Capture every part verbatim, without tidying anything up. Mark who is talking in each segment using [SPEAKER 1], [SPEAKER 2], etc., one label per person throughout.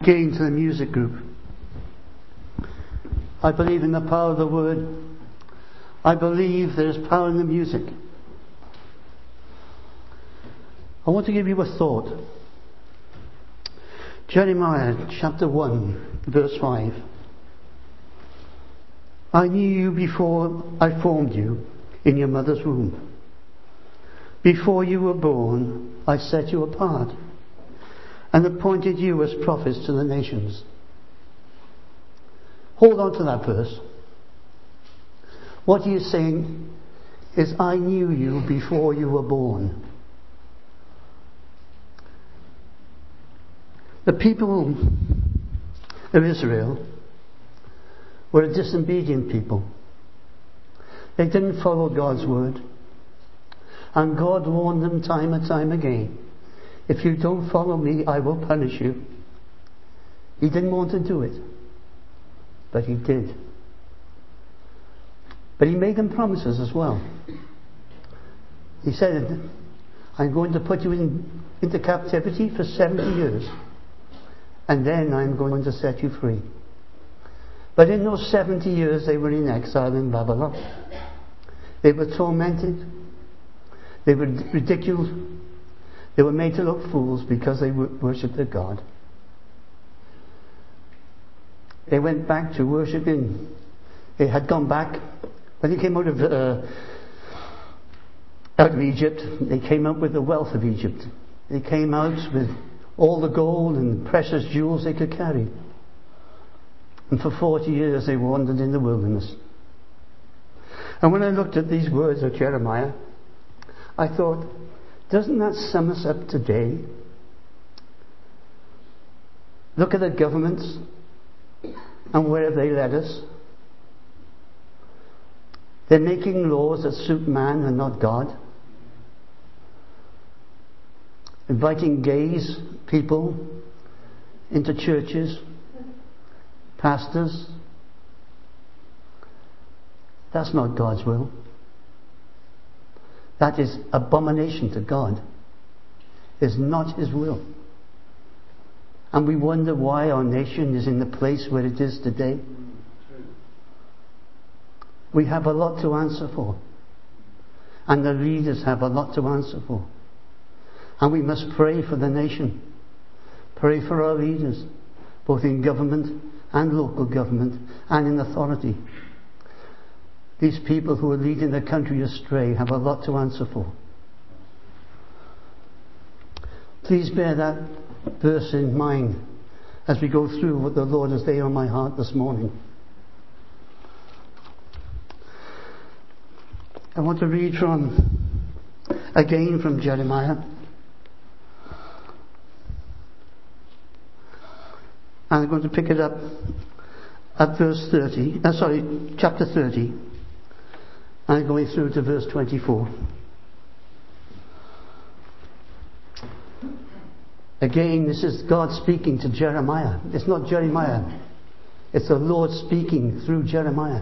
[SPEAKER 1] Again to the music group. I believe in the power of the word. I believe there is power in the music. I want to give you a thought. Jeremiah chapter one, verse five. I knew you before I formed you in your mother's womb. Before you were born, I set you apart and appointed you as prophets to the nations. Hold on to that verse. What he is saying is, I knew you before you were born. The people of Israel were a disobedient people. They didn't follow God's word. And God warned them time and time again, if you don't follow me, I will punish you. He didn't want to do it, but he did. But he made them promises as well. He said, I'm going to put you in, into captivity for seventy years, and then I'm going to set you free. But in those seventy years they were in exile in Babylon. They were tormented. They were ridiculed. They were made to look fools because they worshipped their God. They went back to worshipping. They had gone back. When they came out of, uh, out of Egypt, they came out with the wealth of Egypt. They came out with all the gold and precious jewels they could carry. And for forty years they wandered in the wilderness. And when I looked at these words of Jeremiah, I thought, doesn't that sum us up today? Look at the governments and where have they led us? They're making laws that suit man and not God. Inviting gays, people, into churches, pastors. That's not God's will. That is abomination to God. It's not his will. And we wonder why our nation is in the place where it is today. We have a lot to answer for. And the leaders have a lot to answer for. And we must pray for the nation. Pray for our leaders, both in government and local government and in authority. These people who are leading the country astray have a lot to answer for. Please bear that verse in mind as we go through what the Lord has laid on my heart this morning. I want to read from, again from Jeremiah. And I'm going to pick it up at verse thirty, uh, sorry, chapter thirty. I'm going through to verse twenty-four. Again, this is God speaking to Jeremiah. It's not Jeremiah. It's the Lord speaking through Jeremiah.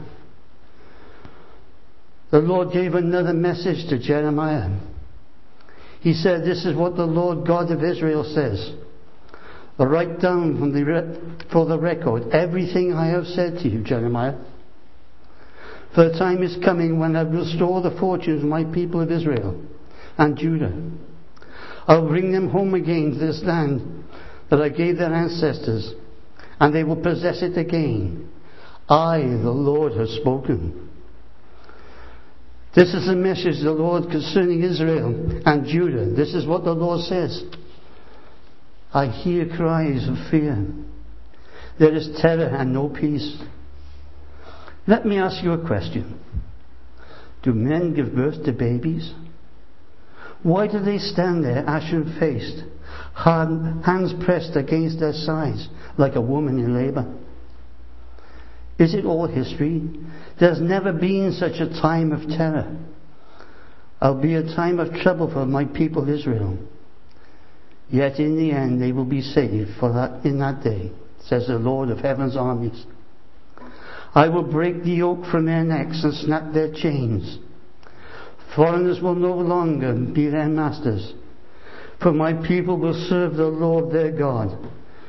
[SPEAKER 1] The Lord gave another message to Jeremiah. He said, this is what the Lord God of Israel says. Write down from the re- for the record everything I have said to you, Jeremiah. For the time is coming when I will restore the fortunes of my people of Israel and Judah. I'll bring them home again to this land that I gave their ancestors, and they will possess it again. I, the Lord, have spoken. This is the message of the Lord concerning Israel and Judah. This is what the Lord says. I hear cries of fear. There is terror and no peace. Let me ask you a question. Do men give birth to babies? Why do they stand there ashen-faced, hands pressed against their sides, like a woman in labour? Is it all history? There's never been such a time of terror. It'll be a time of trouble for my people Israel. Yet in the end they will be saved for that in that day, says the Lord of heaven's armies. I will break the yoke from their necks and snap their chains. Foreigners will no longer be their masters, for my people will serve the Lord their God,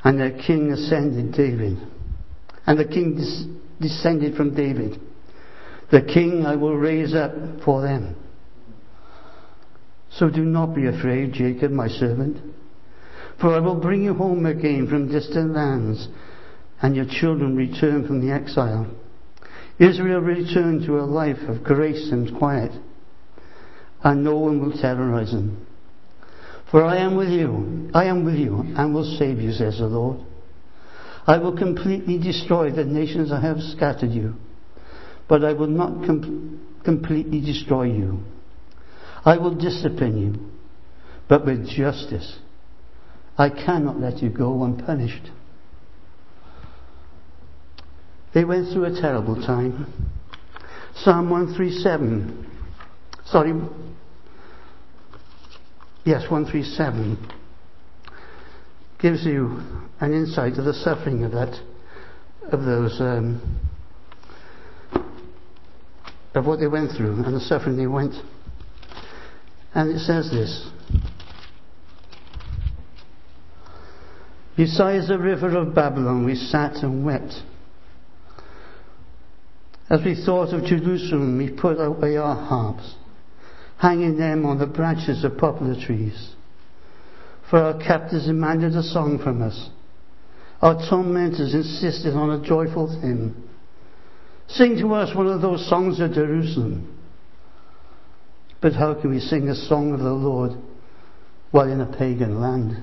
[SPEAKER 1] And their king ascended David. And the king des- descended from David. The king I will raise up for them. So do not be afraid, Jacob, my servant. For I will bring you home again from distant lands, and your children return from the exile. Israel return to a life of grace and quiet, and no one will terrorize them. For I am with you, I am with you, and will save you, says the Lord. I will completely destroy the nations I have scattered you, but I will not com- completely destroy you. I will discipline you, but with justice. I cannot let you go unpunished. They went through a terrible time. Psalm one thirty-seven. Sorry. Yes, one thirty-seven gives you an insight of the suffering of that, of those, um, of what they went through and the suffering they went. And it says this: Beside the river of Babylon we sat and wept. As we thought of Jerusalem, we put away our harps, hanging them on the branches of poplar trees. For our captors demanded a song from us. Our tormentors insisted on a joyful hymn. Sing to us one of those songs of Jerusalem. But how can we sing a song of the Lord while in a pagan land?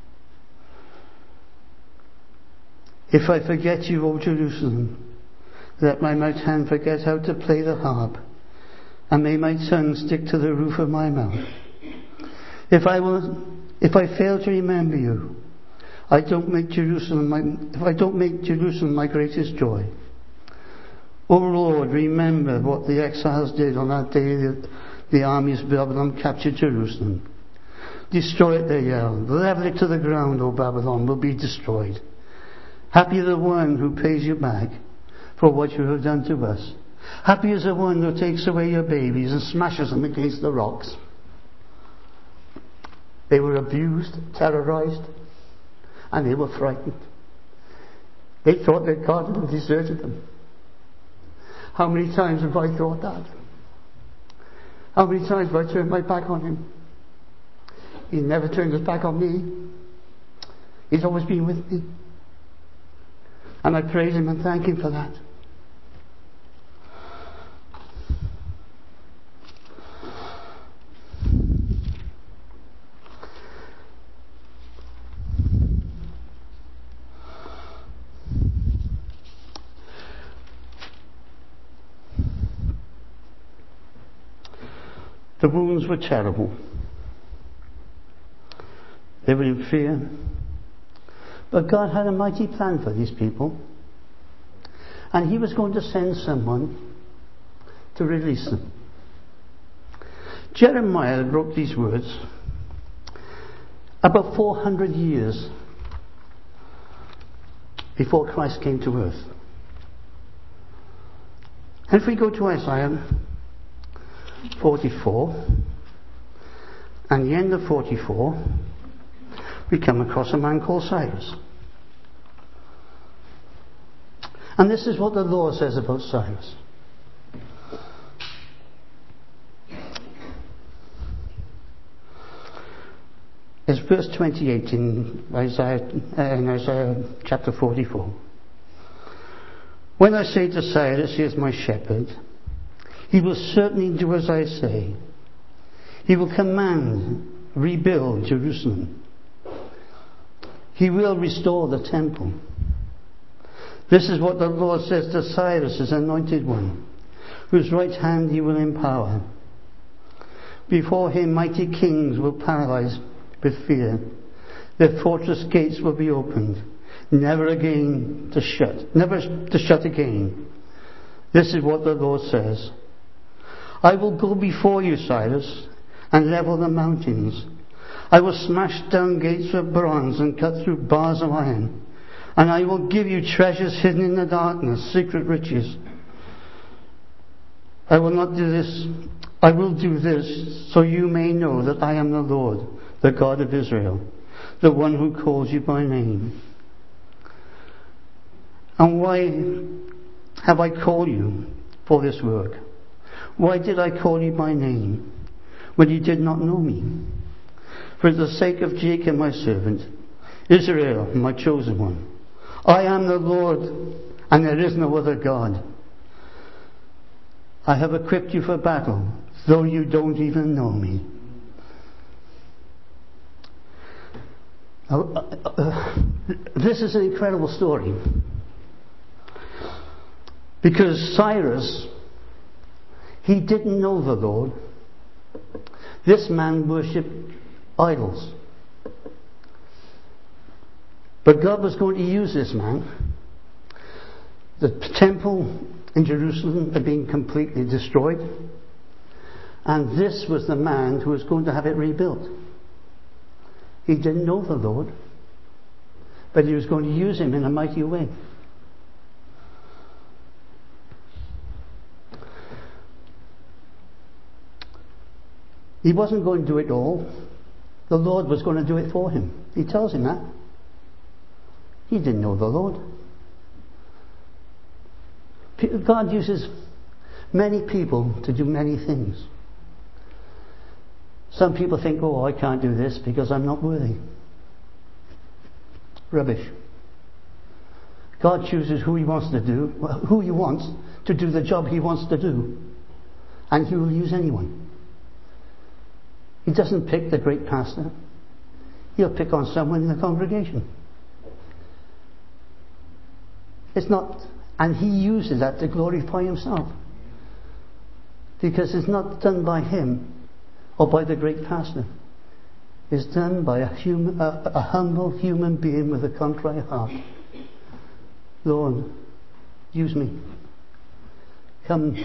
[SPEAKER 1] If I forget you, O Jerusalem, let my right hand forget how to play the harp, and may my tongue stick to the roof of my mouth. If I will, if I fail to remember you, I don't make Jerusalem my, if I don't make Jerusalem my greatest joy. O Lord, remember what the exiles did on that day that the armies of Babylon captured Jerusalem. Destroy it, they yelled. Level it to the ground, O Babylon, will be destroyed. Happy the one who pays you back for what you have done to us. Happy is the one who takes away your babies and smashes them against the rocks. They were abused, terrorized, and they were frightened. They thought that God had deserted them. How many times have I thought that? How many times have I turned my back on him? He never turned his back on me. He's always been with me. And I praise him and thank him for that. The wounds were terrible. They were in fear. But God had a mighty plan for these people. And he was going to send someone to release them. Jeremiah wrote these words about four hundred years before Christ came to earth. And if we go to Isaiah forty-four, and the end of forty-four, we come across a man called Cyrus. And this is what the Lord says about Cyrus. It's verse twenty-eight in Isaiah, uh, in Isaiah chapter forty-four. When I say to Cyrus, he is my shepherd, he will certainly do as I say. He will command, rebuild Jerusalem. He will restore the temple. This is what the Lord says to Cyrus, his anointed one, whose right hand he will empower. Before him mighty kings will paralyze with fear. Their fortress gates will be opened, never again to shut, never to shut again. This is what the Lord says. I will go before you, Cyrus, and level the mountains. I will smash down gates of bronze and cut through bars of iron. And I will give you treasures hidden in the darkness, secret riches. I will not do this. I will do this so you may know that I am the Lord, the God of Israel, the one who calls you by name. And why have I called you for this work? Why did I call you by name when you did not know me? For the sake of Jacob my servant, Israel my chosen one, I am the Lord, and there is no other God. I have equipped you for battle, though you don't even know me. Uh, uh, this is an incredible story. Because Cyrus, he didn't know the Lord. This man worshipped idols. But God was going to use this man. The temple in Jerusalem had been completely destroyed. And this was the man who was going to have it rebuilt. He didn't know the Lord, but he was going to use him in a mighty way. He wasn't going to do it all. The Lord was going to do it for him. He tells him that. He didn't know the Lord. God uses many people to do many things. Some people think, oh, I can't do this because I'm not worthy. Rubbish. God chooses who he wants to do, who he wants to do the job he wants to do. And he will use anyone. He doesn't pick the great pastor. He'll pick on someone in the congregation. It's not, and he uses that to glorify himself. Because it's not done by him or by the great pastor. It's done by a, human, a, a humble human being with a contrite heart. Lord, use me. Come.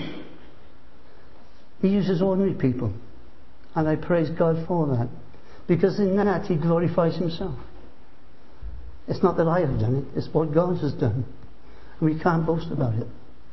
[SPEAKER 1] He uses ordinary people. And I praise God for that. Because in that he glorifies himself. It's not that I have done it, it's what God has done. And we can't boast about it.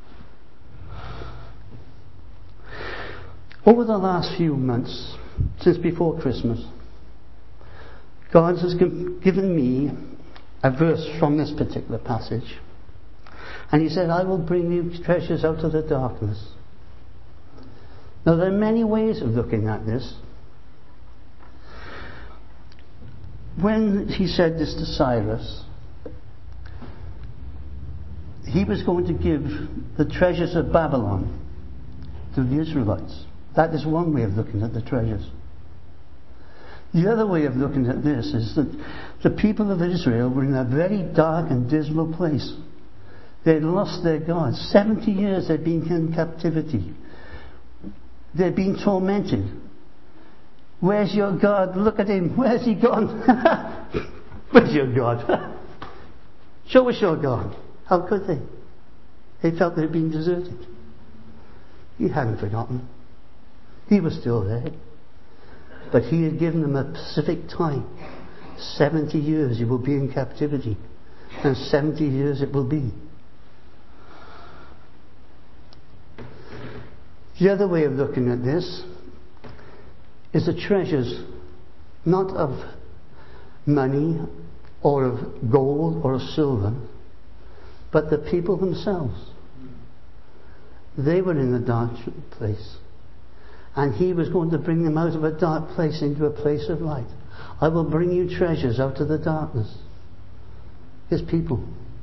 [SPEAKER 1] Over the last few months, since before Christmas, God has given me a verse from this particular passage. And he said, I will bring you treasures out of the darkness. Now there are many ways of looking at this. When he said this to Cyrus, he was going to give the treasures of Babylon to the Israelites. That is one way of looking at the treasures. The other way of looking at this is that the people of Israel were in a very dark and dismal place. They had lost their God. Seventy years they'd been in captivity. They've been tormented. Where's your God? Look at him. Where's he gone? Where's your God? Show us your God. How could they? They felt they'd been deserted. He hadn't forgotten. He was still there. But he had given them a specific time. Seventy years you will be in captivity. And seventy years it will be. The other way of looking at this is the treasures not of money or of gold or of silver, but the people themselves. They were in a dark place, and he was going to bring them out of a dark place into a place of light. I will bring you treasures out of the darkness. His people.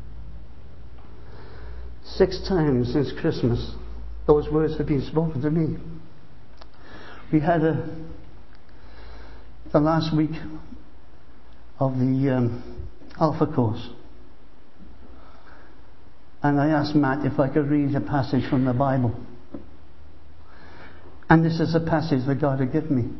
[SPEAKER 1] Six times since Christmas those words have been spoken to me. We had a, the last week of the um, Alpha course, and I asked Matt if I could read a passage from the Bible, and this is a passage that God had given me.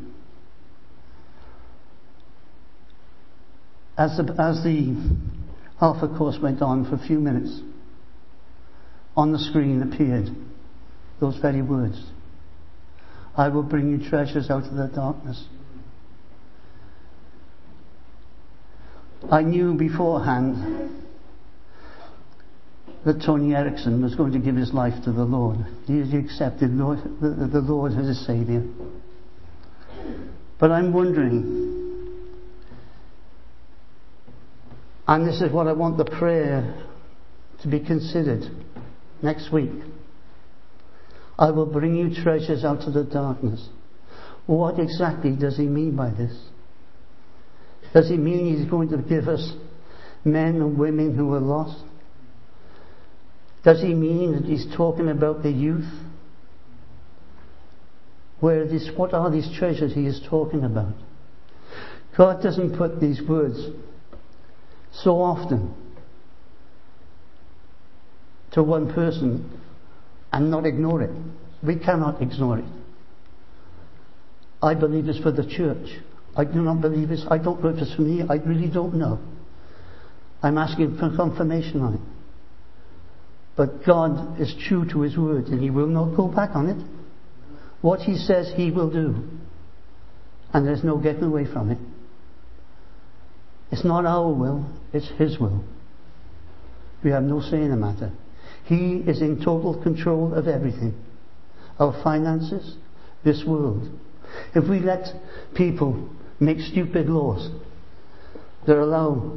[SPEAKER 1] As the, as the Alpha course went on for a few minutes, on the screen appeared those very words. I will bring you treasures out of the darkness. I knew beforehand that Tony Erickson was going to give his life to the Lord. He has accepted Lord, the, the Lord as his Saviour. But I'm wondering, and this is what I want the prayer to be considered next week. I will bring you treasures out of the darkness. What exactly does he mean by this? Does he mean he's going to give us men and women who are lost? Does he mean that he's talking about the youth? Where this, what are these treasures he is talking about? God doesn't put these words so often to one person and not ignore it. We cannot ignore it. I believe it's for the church. I do not believe it's, I don't know if it's for me, I really don't know. I'm asking for confirmation on it. But God is true to his word and he will not go back on it. What he says he will do. And there's no getting away from it. It's not our will, it's his will. We have no say in the matter. He is in total control of everything. Our finances, this world. If we let people make stupid laws that allow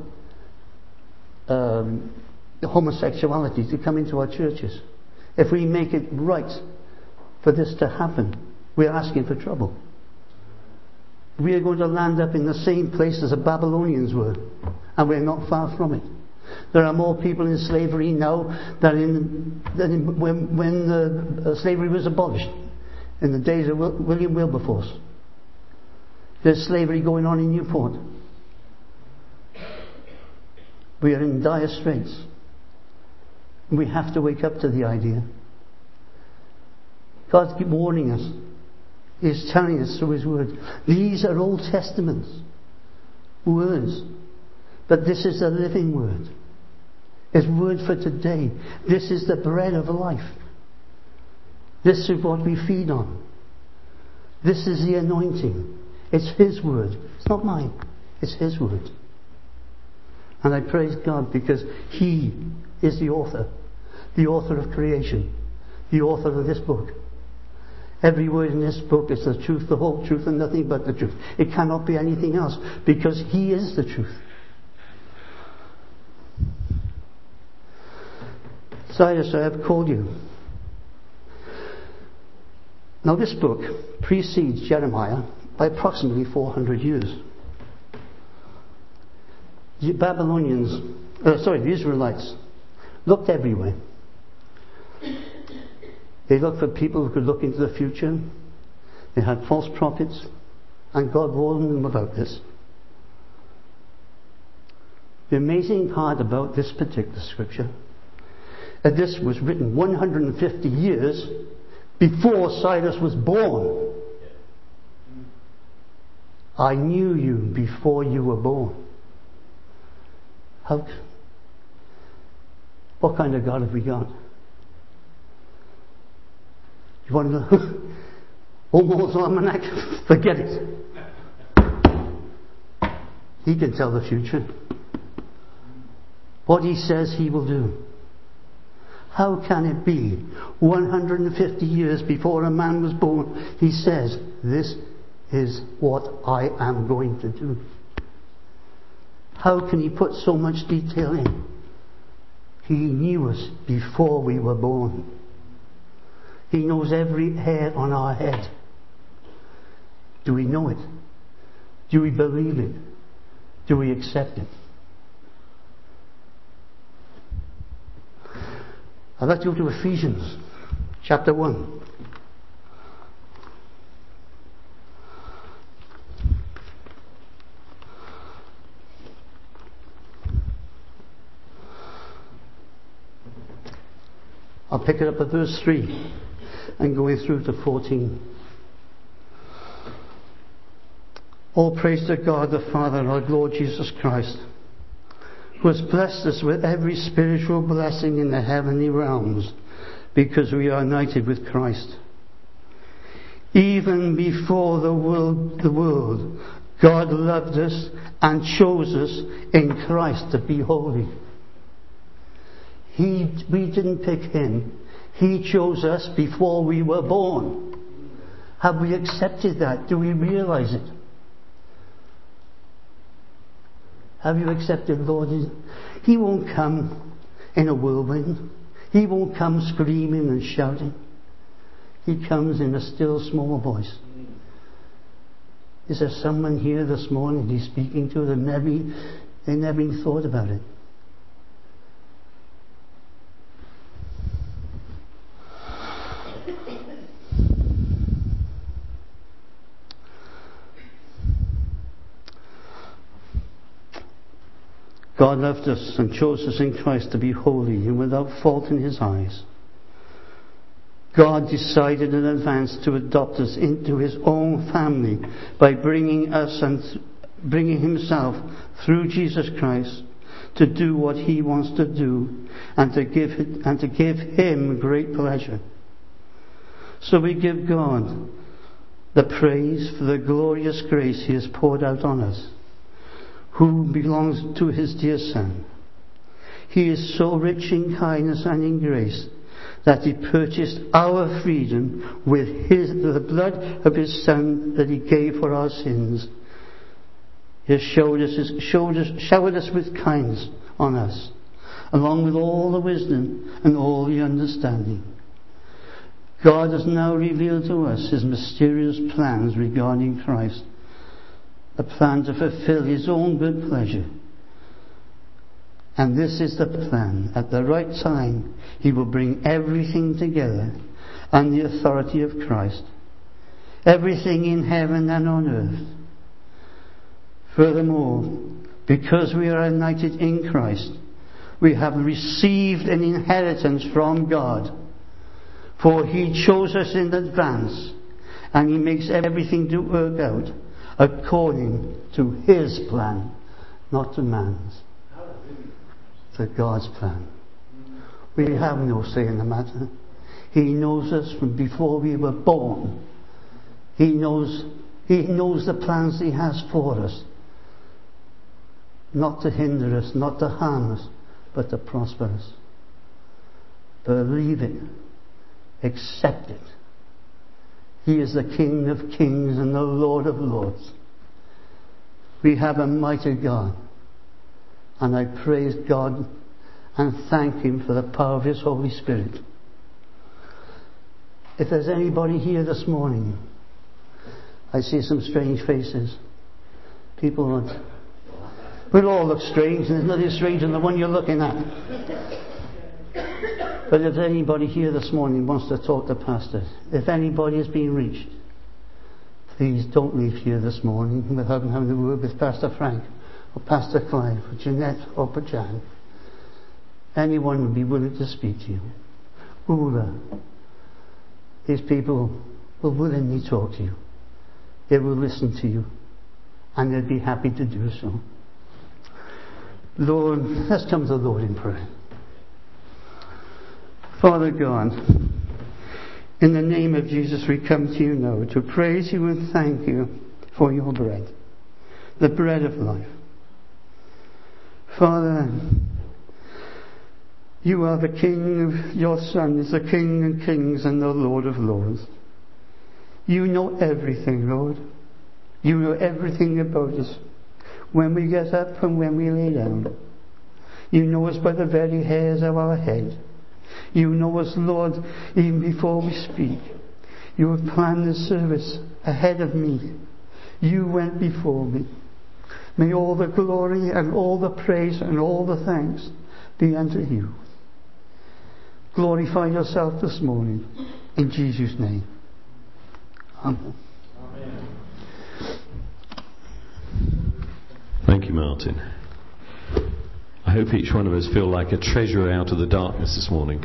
[SPEAKER 1] um, homosexuality to come into our churches, if we make it right for this to happen, we're asking for trouble. We are going to land up in the same place as the Babylonians were, and we're not far from it. There are more people in slavery now than in, than in when, when uh, slavery was abolished in the days of William Wilberforce. There's slavery going on in Newport. We are in dire straits. We have to wake up to the idea. God's warning us. He's telling us through his word. These are Old Testament words. But this is the living word. His word for today. This is the bread of life. This is what we feed on. This is the anointing. It's his word. It's not mine. It's his word. And I praise God because he is the author. The author of creation. The author of this book. Every word in this book is the truth, the whole truth, and nothing but the truth. It cannot be anything else because he is the truth. Cyrus, I have called you. Now this book precedes Jeremiah by approximately four hundred years. The Babylonians, uh, sorry, the Israelites looked everywhere. They looked for people who could look into the future. They had false prophets, and God warned them about this. The amazing part about this particular scripture, that this was written one hundred fifty years before Cyrus was born. I knew you before you were born. How? What kind of God have we got? You want to know? Almost almanac? Forget it. He can tell the future. What he says he will do. How can it be one hundred fifty years before a man was born, he says, this is what I am going to do? How can he put so much detail in? He knew us before we were born. He knows every hair on our head. Do we know it? Do we believe it? Do we accept it? I'd like to go to Ephesians chapter one. I'll pick it up at verse three and going through to fourteen. All praise to God the Father and our Lord Jesus Christ, who has blessed us with every spiritual blessing in the heavenly realms, because we are united with Christ. Even before the world, the world, God loved us and chose us in Christ to be holy. He, we didn't pick him. He chose us before we were born. Have we accepted that? Do we realize it? Have you accepted, Lord? He won't come in a whirlwind. He won't come screaming and shouting. He comes in a still small voice. Is there someone here this morning he's speaking to that never, they never even thought about it? God loved us and chose us in Christ to be holy and without fault in His eyes. God decided in advance to adopt us into His own family by bringing us and bringing Himself through Jesus Christ to do what He wants to do and to give it, and to give Him great pleasure. So we give God the praise for the glorious grace He has poured out on us, who belongs to His dear Son. He is so rich in kindness and in grace that He purchased our freedom with his, the blood of His Son that He gave for our sins. He has showed us, showed us, showered us with kindness on us, along with all the wisdom and all the understanding. God has now revealed to us His mysterious plans regarding Christ, a plan to fulfill His own good pleasure. And this is the plan. At the right time, He will bring everything together under the authority of Christ. Everything in heaven and on earth. Furthermore, because we are united in Christ, we have received an inheritance from God. For He chose us in advance, and He makes everything to work out according to His plan, not to man's. To God's plan. We have no say in the matter. He knows us from before we were born. He knows, He knows the plans He has for us. Not to hinder us, not to harm us, but to prosper us. Believe it. Accept it. He is the King of kings and the Lord of lords. We have a mighty God. And I praise God and thank Him for the power of His Holy Spirit. If there's anybody here this morning, I see some strange faces. People that we'll all look strange, and there's nothing strange than the one you're looking at. But if anybody here this morning wants to talk to Pastor, if anybody has been reached, please don't leave here this morning without having a word with Pastor Frank, or Pastor Clive, or Jeanette, or Pajan. Anyone would be willing to speak to you. Ula. These people will willingly talk to you. They will listen to you. And they'll be happy to do so. Lord, let's come to the Lord in prayer. Father God, in the name of Jesus we come to you now to praise you and thank you for your bread, the bread of life. Father, you are the King of, your Son is the King of kings and the Lord of lords. You know everything, Lord. You know everything about us. When we get up and when we lay down. You know us by the very hairs of our head. You know us, Lord, even before we speak. You have planned this service ahead of me. You went before me. May all the glory and all the praise and all the thanks be unto you. Glorify yourself this morning. In Jesus' name. Amen.
[SPEAKER 2] Amen. Thank you, Martin. I hope each one of us feel like a treasure out of the darkness this morning.